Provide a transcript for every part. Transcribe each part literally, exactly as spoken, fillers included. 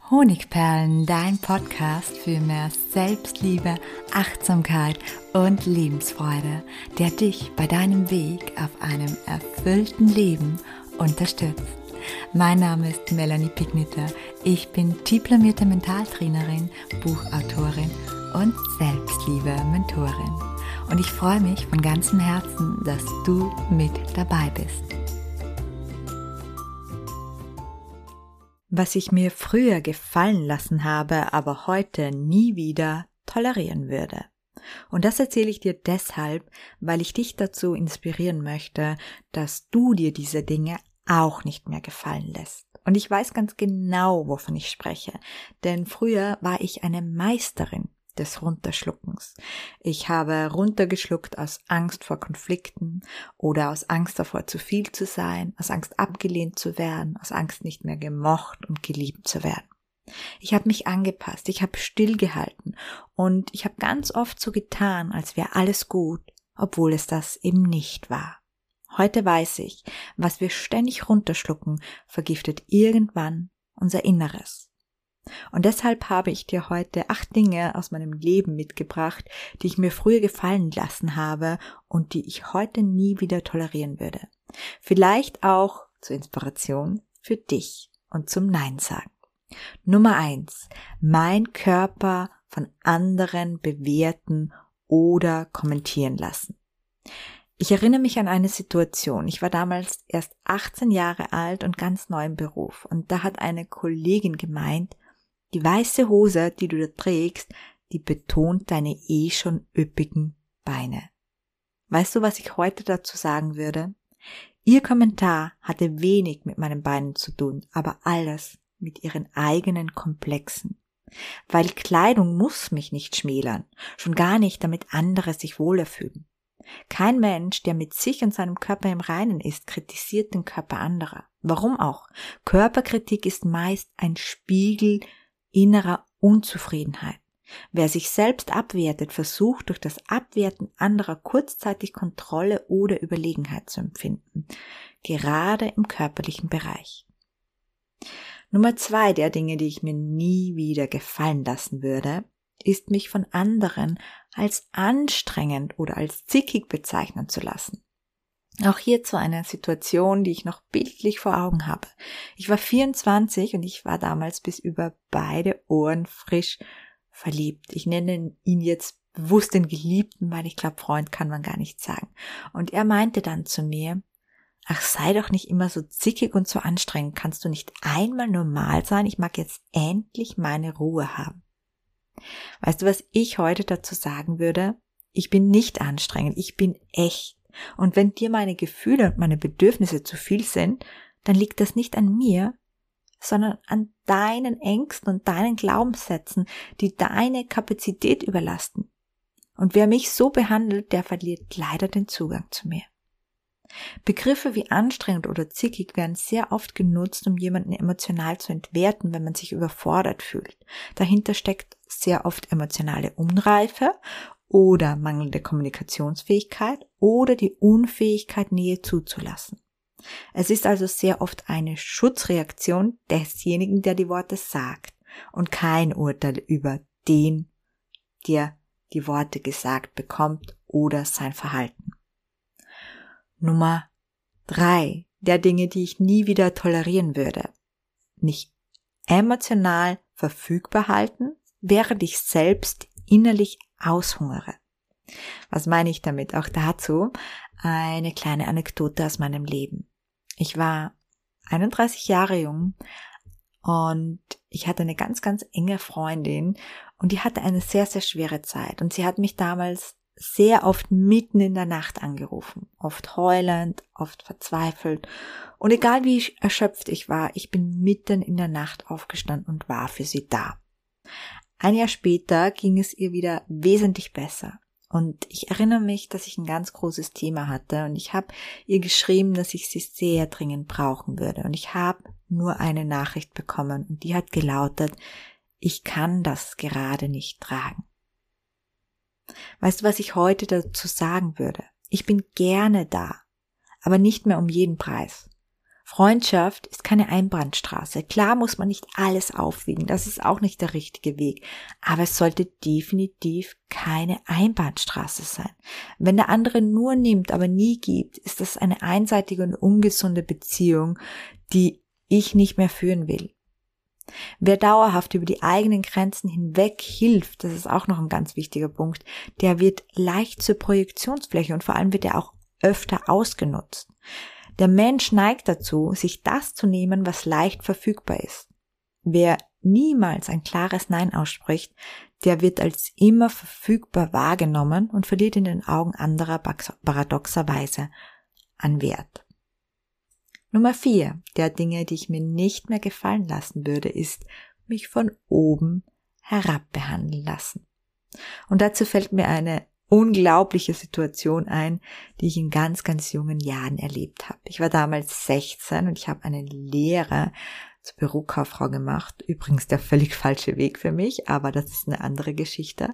Honigperlen, dein Podcast für mehr Selbstliebe, Achtsamkeit und Lebensfreude, der dich bei deinem Weg auf einem erfüllten Leben unterstützt. Mein Name ist Melanie Pigniter. Ich bin diplomierte Mentaltrainerin, Buchautorin und Selbstliebe-Mentorin. Und ich freue mich von ganzem Herzen, dass du mit dabei bist. Was ich mir früher gefallen lassen habe, aber heute nie wieder tolerieren würde. Und das erzähle ich dir deshalb, weil ich dich dazu inspirieren möchte, dass du dir diese Dinge auch nicht mehr gefallen lässt. Und ich weiß ganz genau, wovon ich spreche, denn früher war ich eine Meisterin des Runterschluckens. Ich habe runtergeschluckt aus Angst vor Konflikten oder aus Angst davor, zu viel zu sein, aus Angst abgelehnt zu werden, aus Angst nicht mehr gemocht und geliebt zu werden. Ich habe mich angepasst, ich habe stillgehalten und ich habe ganz oft so getan, als wäre alles gut, obwohl es das eben nicht war. Heute weiß ich, was wir ständig runterschlucken, vergiftet irgendwann unser Inneres. Und deshalb habe ich dir heute acht Dinge aus meinem Leben mitgebracht, die ich mir früher gefallen lassen habe und die ich heute nie wieder tolerieren würde. Vielleicht auch zur Inspiration für dich und zum Nein sagen. Nummer eins. Mein Körper von anderen bewerten oder kommentieren lassen. Ich erinnere mich an eine Situation. Ich war damals erst achtzehn Jahre alt und ganz neu im Beruf. Und da hat eine Kollegin gemeint, die weiße Hose, die du da trägst, die betont deine eh schon üppigen Beine. Weißt du, was ich heute dazu sagen würde? Ihr Kommentar hatte wenig mit meinen Beinen zu tun, aber alles mit ihren eigenen Komplexen. Weil Kleidung muss mich nicht schmälern, schon gar nicht, damit andere sich wohler fühlen. Kein Mensch, der mit sich und seinem Körper im Reinen ist, kritisiert den Körper anderer. Warum auch? Körperkritik ist meist ein Spiegel innerer Unzufriedenheit. Wer sich selbst abwertet, versucht durch das Abwerten anderer kurzzeitig Kontrolle oder Überlegenheit zu empfinden, gerade im körperlichen Bereich. Nummer zwei der Dinge, die ich mir nie wieder gefallen lassen würde, ist mich von anderen als anstrengend oder als zickig bezeichnen zu lassen. Auch hierzu eine Situation, die ich noch bildlich vor Augen habe. Ich war vierundzwanzig und ich war damals bis über beide Ohren frisch verliebt. Ich nenne ihn jetzt bewusst den Geliebten, weil ich glaube, Freund kann man gar nicht sagen. Und er meinte dann zu mir, ach, sei doch nicht immer so zickig und so anstrengend. Kannst du nicht einmal normal sein? Ich mag jetzt endlich meine Ruhe haben. Weißt du, was ich heute dazu sagen würde? Ich bin nicht anstrengend, ich bin echt. Und wenn dir meine Gefühle und meine Bedürfnisse zu viel sind, dann liegt das nicht an mir, sondern an deinen Ängsten und deinen Glaubenssätzen, die deine Kapazität überlasten. Und wer mich so behandelt, der verliert leider den Zugang zu mir. Begriffe wie anstrengend oder zickig werden sehr oft genutzt, um jemanden emotional zu entwerten, wenn man sich überfordert fühlt. Dahinter steckt sehr oft emotionale Unreife oder mangelnde Kommunikationsfähigkeit oder die Unfähigkeit, Nähe zuzulassen. Es ist also sehr oft eine Schutzreaktion desjenigen, der die Worte sagt und kein Urteil über den, der die Worte gesagt bekommt oder sein Verhalten. Nummer drei der Dinge, die ich nie wieder tolerieren würde. Mich emotional verfügbar halten, während ich selbst innerlich aushungere. Was meine ich damit? Auch dazu eine kleine Anekdote aus meinem Leben. Ich war einunddreißig Jahre jung und ich hatte eine ganz, ganz enge Freundin und die hatte eine sehr, sehr schwere Zeit und sie hat mich damals sehr oft mitten in der Nacht angerufen, oft heulend, oft verzweifelt und egal wie erschöpft ich war, ich bin mitten in der Nacht aufgestanden und war für sie da. Ein Jahr später ging es ihr wieder wesentlich besser und ich erinnere mich, dass ich ein ganz großes Thema hatte und ich habe ihr geschrieben, dass ich sie sehr dringend brauchen würde und ich habe nur eine Nachricht bekommen und die hat gelautet, ich kann das gerade nicht tragen. Weißt du, was ich heute dazu sagen würde? Ich bin gerne da, aber nicht mehr um jeden Preis. Freundschaft ist keine Einbahnstraße. Klar muss man nicht alles aufwiegen, das ist auch nicht der richtige Weg. Aber es sollte definitiv keine Einbahnstraße sein. Wenn der andere nur nimmt, aber nie gibt, ist das eine einseitige und ungesunde Beziehung, die ich nicht mehr führen will. Wer dauerhaft über die eigenen Grenzen hinweg hilft, das ist auch noch ein ganz wichtiger Punkt, der wird leicht zur Projektionsfläche und vor allem wird er auch öfter ausgenutzt. Der Mensch neigt dazu, sich das zu nehmen, was leicht verfügbar ist. Wer niemals ein klares Nein ausspricht, der wird als immer verfügbar wahrgenommen und verliert in den Augen anderer paradoxerweise an Wert. Nummer vier der Dinge, die ich mir nicht mehr gefallen lassen würde, ist, mich von oben herab behandeln lassen. Und dazu fällt mir eine unglaubliche Situation ein, die ich in ganz, ganz jungen Jahren erlebt habe. Ich war damals sechzehn und ich habe eine Lehre zur Bürokauffrau gemacht. Übrigens der völlig falsche Weg für mich, aber das ist eine andere Geschichte.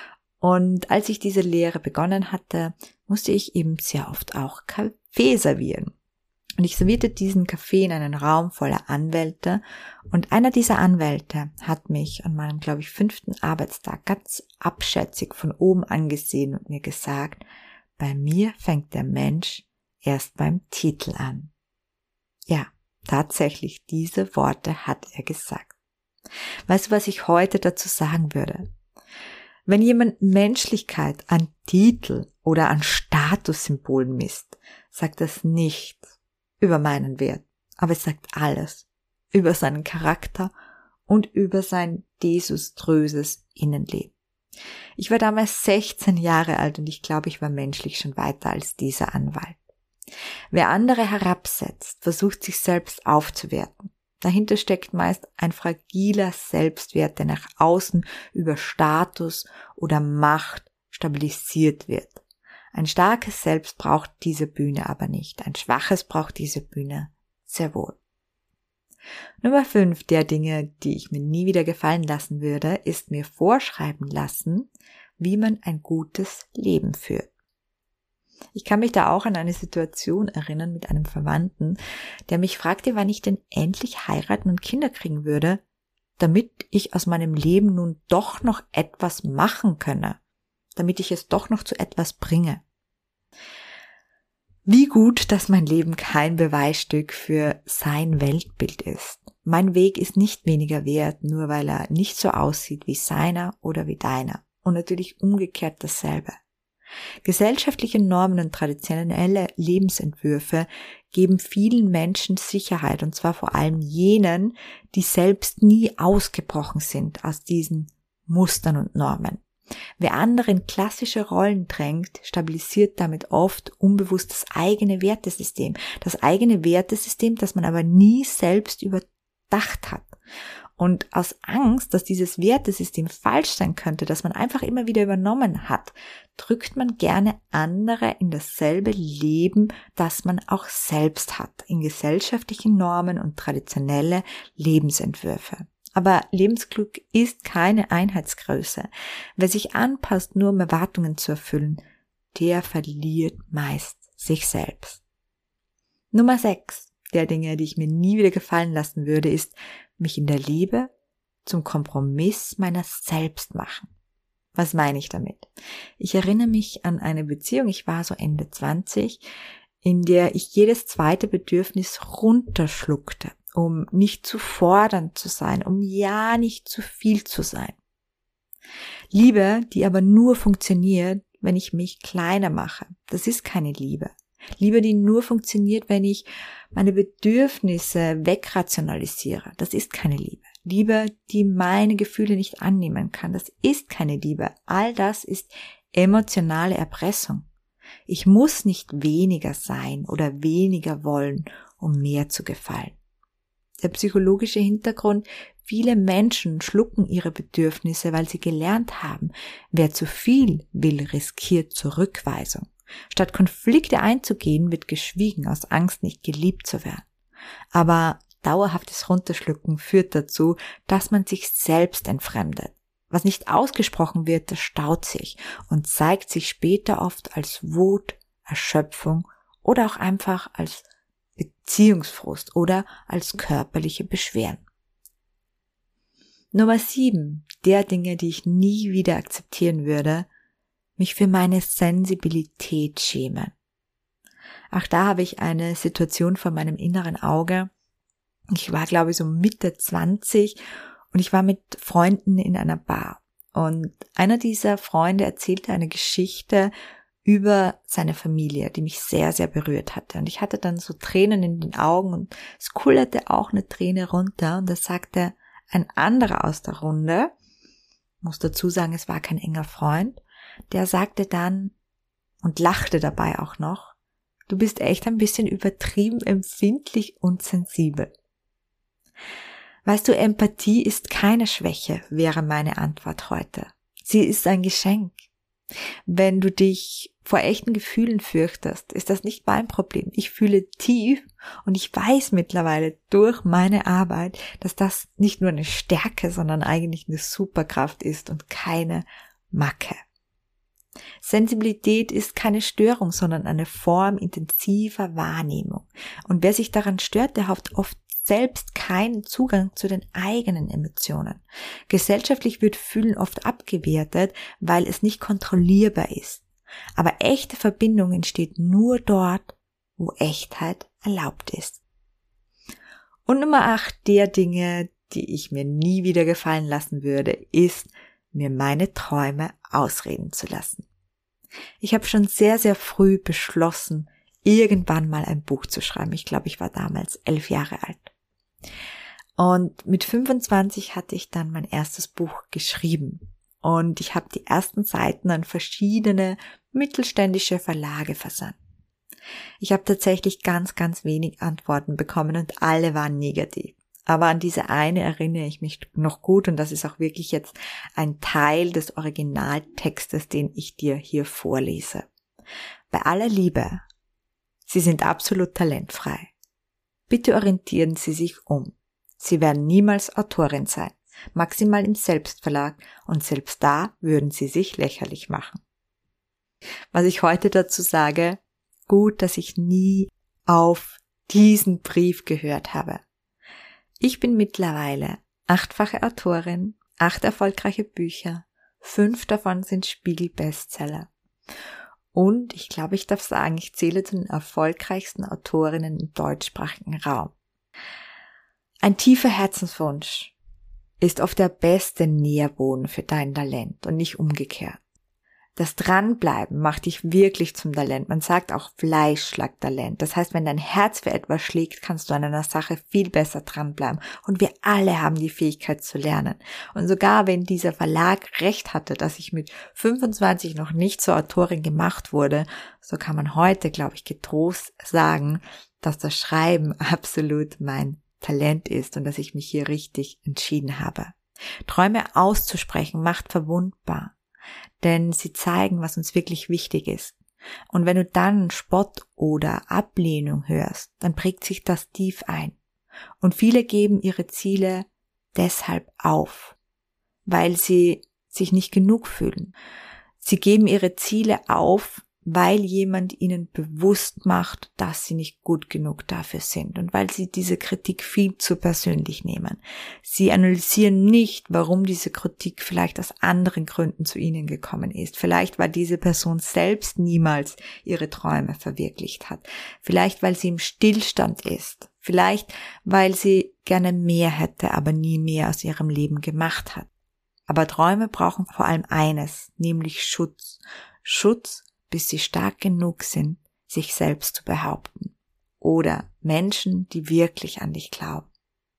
Und als ich diese Lehre begonnen hatte, musste ich eben sehr oft auch Kaffee servieren. Und ich servierte diesen Kaffee in einen Raum voller Anwälte und einer dieser Anwälte hat mich an meinem, glaube ich, fünften Arbeitstag ganz abschätzig von oben angesehen und mir gesagt, bei mir fängt der Mensch erst beim Titel an. Ja, tatsächlich, diese Worte hat er gesagt. Weißt du, was ich heute dazu sagen würde? Wenn jemand Menschlichkeit an Titel oder an Statussymbolen misst, sagt das nichts über meinen Wert, aber es sagt alles über seinen Charakter und über sein desaströses Innenleben. Ich war damals sechzehn Jahre alt und ich glaube, ich war menschlich schon weiter als dieser Anwalt. Wer andere herabsetzt, versucht sich selbst aufzuwerten. Dahinter steckt meist ein fragiler Selbstwert, der nach außen über Status oder Macht stabilisiert wird. Ein starkes Selbst braucht diese Bühne aber nicht. Ein schwaches braucht diese Bühne sehr wohl. Nummer fünf der Dinge, die ich mir nie wieder gefallen lassen würde, ist mir vorschreiben lassen, wie man ein gutes Leben führt. Ich kann mich da auch an eine Situation erinnern mit einem Verwandten, der mich fragte, wann ich denn endlich heiraten und Kinder kriegen würde, damit ich aus meinem Leben nun doch noch etwas machen könne, damit ich es doch noch zu etwas bringe. Wie gut, dass mein Leben kein Beweisstück für sein Weltbild ist. Mein Weg ist nicht weniger wert, nur weil er nicht so aussieht wie seiner oder wie deiner. Und natürlich umgekehrt dasselbe. Gesellschaftliche Normen und traditionelle Lebensentwürfe geben vielen Menschen Sicherheit, und zwar vor allem jenen, die selbst nie ausgebrochen sind aus diesen Mustern und Normen. Wer andere in klassische Rollen drängt, stabilisiert damit oft unbewusst das eigene Wertesystem. Das eigene Wertesystem, das man aber nie selbst überdacht hat. Und aus Angst, dass dieses Wertesystem falsch sein könnte, das man einfach immer wieder übernommen hat, drückt man gerne andere in dasselbe Leben, das man auch selbst hat, in gesellschaftliche Normen und traditionelle Lebensentwürfe. Aber Lebensglück ist keine Einheitsgröße. Wer sich anpasst, nur um Erwartungen zu erfüllen, der verliert meist sich selbst. Nummer sechs der Dinge, die ich mir nie wieder gefallen lassen würde, ist, mich in der Liebe zum Kompromiss meiner selbst machen. Was meine ich damit? Ich erinnere mich an eine Beziehung, ich war so Ende zwanzig, in der ich jedes zweite Bedürfnis runterschluckte, um nicht zu fordernd zu sein, um ja nicht zu viel zu sein. Liebe, die aber nur funktioniert, wenn ich mich kleiner mache. Das ist keine Liebe. Liebe, die nur funktioniert, wenn ich meine Bedürfnisse wegrationalisiere. Das ist keine Liebe. Liebe, die meine Gefühle nicht annehmen kann. Das ist keine Liebe. All das ist emotionale Erpressung. Ich muss nicht weniger sein oder weniger wollen, um mehr zu gefallen. Der psychologische Hintergrund: viele Menschen schlucken ihre Bedürfnisse, weil sie gelernt haben, wer zu viel will, riskiert Zurückweisung. Statt Konflikte einzugehen, wird geschwiegen aus Angst, nicht geliebt zu werden. Aber dauerhaftes Runterschlucken führt dazu, dass man sich selbst entfremdet. Was nicht ausgesprochen wird, das staut sich und zeigt sich später oft als Wut, Erschöpfung oder auch einfach als Beziehungsfrust oder als körperliche Beschwerden. Nummer sieben, der Dinge, die ich nie wieder akzeptieren würde, mich für meine Sensibilität schämen. Auch da habe ich eine Situation vor meinem inneren Auge. Ich war, glaube ich, so Mitte zwanzig und ich war mit Freunden in einer Bar. Und einer dieser Freunde erzählte eine Geschichte über seine Familie, die mich sehr, sehr berührt hatte. Und ich hatte dann so Tränen in den Augen und es kullerte auch eine Träne runter. Und da sagte ein anderer aus der Runde, muss dazu sagen, es war kein enger Freund, der sagte dann und lachte dabei auch noch, du bist echt ein bisschen übertrieben empfindlich und sensibel. Weißt du, Empathie ist keine Schwäche, wäre meine Antwort heute. Sie ist ein Geschenk. Wenn du dich vor echten Gefühlen fürchtest, ist das nicht mein Problem. Ich fühle tief und ich weiß mittlerweile durch meine Arbeit, dass das nicht nur eine Stärke, sondern eigentlich eine Superkraft ist und keine Macke. Sensibilität ist keine Störung, sondern eine Form intensiver Wahrnehmung. Und wer sich daran stört, der hat oft selbst keinen Zugang zu den eigenen Emotionen. Gesellschaftlich wird Fühlen oft abgewertet, weil es nicht kontrollierbar ist. Aber echte Verbindung entsteht nur dort, wo Echtheit erlaubt ist. Und Nummer acht der Dinge, die ich mir nie wieder gefallen lassen würde, ist, mir meine Träume ausreden zu lassen. Ich habe schon sehr, sehr früh beschlossen, irgendwann mal ein Buch zu schreiben. Ich glaube, ich war damals elf Jahre alt. Und mit fünfundzwanzig hatte ich dann mein erstes Buch geschrieben. Und ich habe die ersten Seiten an verschiedene mittelständische Verlage versandt. Ich habe tatsächlich ganz, ganz wenig Antworten bekommen und alle waren negativ. Aber an diese eine erinnere ich mich noch gut und das ist auch wirklich jetzt ein Teil des Originaltextes, den ich dir hier vorlese. Bei aller Liebe, Sie sind absolut talentfrei. Bitte orientieren Sie sich um. Sie werden niemals Autorin sein, maximal im Selbstverlag und selbst da würden Sie sich lächerlich machen. Was ich heute dazu sage, gut, dass ich nie auf diesen Brief gehört habe. Ich bin mittlerweile achtfache Autorin, acht erfolgreiche Bücher, fünf davon sind Spiegel-Bestseller. Und ich glaube, ich darf sagen, ich zähle zu den erfolgreichsten Autorinnen im deutschsprachigen Raum. Ein tiefer Herzenswunsch ist oft der beste Nährboden für dein Talent und nicht umgekehrt. Das Dranbleiben macht dich wirklich zum Talent. Man sagt auch Fleisch schlagt Talent. Das heißt, wenn dein Herz für etwas schlägt, kannst du an einer Sache viel besser dranbleiben. Und wir alle haben die Fähigkeit zu lernen. Und sogar wenn dieser Verlag recht hatte, dass ich mit fünfundzwanzig noch nicht zur Autorin gemacht wurde, so kann man heute, glaube ich, getrost sagen, dass das Schreiben absolut mein Talent ist und dass ich mich hier richtig entschieden habe. Träume auszusprechen macht verwundbar. Denn sie zeigen, was uns wirklich wichtig ist. Und wenn du dann Spott oder Ablehnung hörst, dann prägt sich das tief ein. Und viele geben ihre Ziele deshalb auf, weil sie sich nicht genug fühlen. Sie geben ihre Ziele auf, weil jemand ihnen bewusst macht, dass sie nicht gut genug dafür sind und weil sie diese Kritik viel zu persönlich nehmen. Sie analysieren nicht, warum diese Kritik vielleicht aus anderen Gründen zu ihnen gekommen ist. Vielleicht, weil diese Person selbst niemals ihre Träume verwirklicht hat. Vielleicht, weil sie im Stillstand ist. Vielleicht, weil sie gerne mehr hätte, aber nie mehr aus ihrem Leben gemacht hat. Aber Träume brauchen vor allem eines, nämlich Schutz. Schutz, bis sie stark genug sind, sich selbst zu behaupten. Oder Menschen, die wirklich an dich glauben.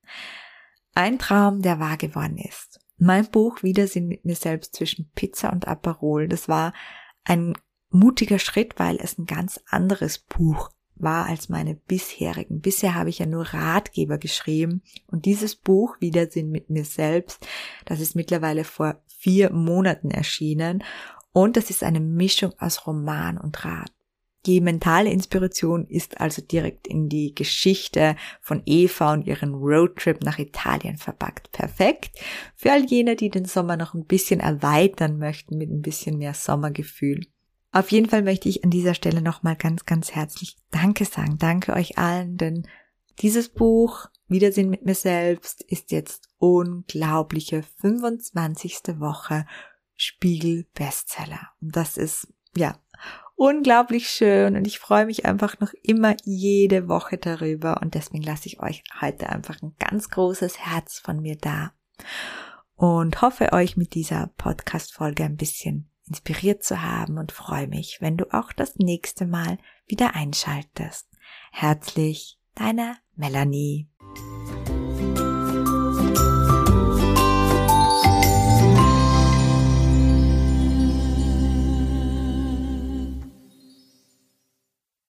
Ein Traum, der wahr geworden ist. Mein Buch Wiedersehen mit mir selbst zwischen Pizza und Aperol, das war ein mutiger Schritt, weil es ein ganz anderes Buch war als meine bisherigen. Bisher habe ich ja nur Ratgeber geschrieben und dieses Buch Wiedersehen mit mir selbst, das ist mittlerweile vor vier Monaten erschienen. Und das ist eine Mischung aus Roman und Rat. Die mentale Inspiration ist also direkt in die Geschichte von Eva und ihren Roadtrip nach Italien verpackt. Perfekt für all jene, die den Sommer noch ein bisschen erweitern möchten mit ein bisschen mehr Sommergefühl. Auf jeden Fall möchte ich an dieser Stelle nochmal ganz, ganz herzlich Danke sagen. Danke euch allen, denn dieses Buch, Wiedersehen mit mir selbst, ist jetzt unglaubliche fünfundzwanzigste Woche Spiegel-Bestseller. Und das ist, ja, unglaublich schön und ich freue mich einfach noch immer jede Woche darüber und deswegen lasse ich euch heute einfach ein ganz großes Herz von mir da und hoffe euch mit dieser Podcast-Folge ein bisschen inspiriert zu haben und freue mich, wenn du auch das nächste Mal wieder einschaltest. Herzlich, deine Melanie.